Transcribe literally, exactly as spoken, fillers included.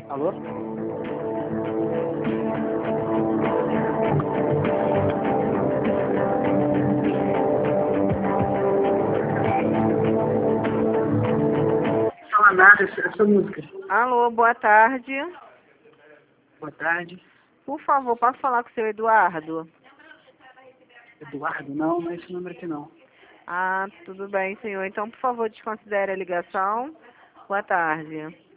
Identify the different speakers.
Speaker 1: Alô? Fala nada, essa, essa música.
Speaker 2: Alô, boa tarde.
Speaker 1: Boa tarde.
Speaker 2: Por favor, posso falar com o seu Eduardo?
Speaker 1: Eduardo, não, não é esse número aqui não.
Speaker 2: Ah, tudo bem, senhor. Então, por favor, desconsidere a ligação. Boa tarde.